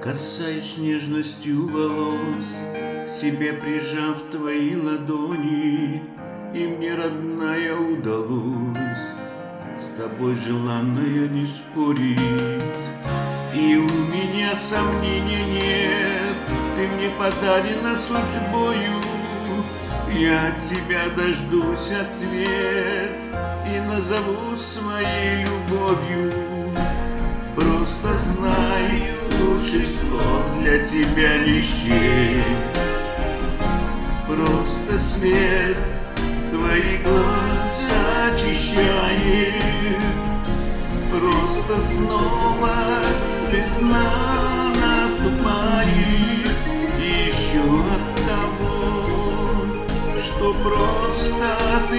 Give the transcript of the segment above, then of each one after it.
Касаясь нежностью волос, к себе прижав твои ладони, и мне, родная, удалось с тобой, желанная, не спорить. И у меня сомнения нет, ты мне подарена судьбою, я от тебя дождусь ответ и назову своей любовью. Просто знаю, лучших слов для тебя не счесть. Просто свет твои глаза очищает. Просто снова весна наступает. Еще от того, что просто ты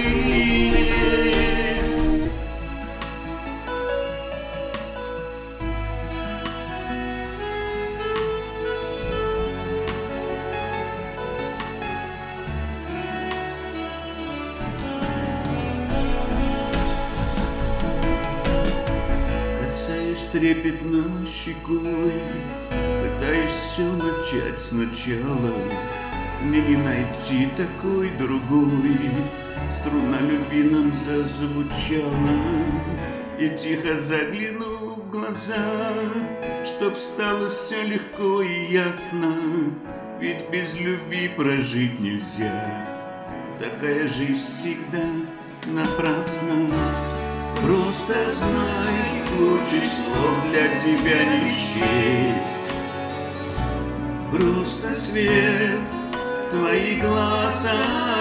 есть. Касаюсь трепетно щекой, пытаюсь все начать сначала. Мне не найти такой другой. Струна любви нам зазвучала, и тихо загляну в глаза, чтоб стало все легко и ясно. Ведь без любви прожить нельзя, такая жизнь всегда напрасна. Просто знай, лучших слов для тебя не счесть. Просто свет твои глаза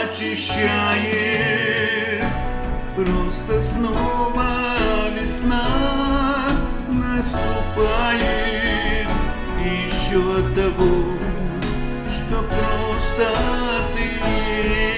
очищает. Просто снова весна наступает. Еще от того, что просто ты есть.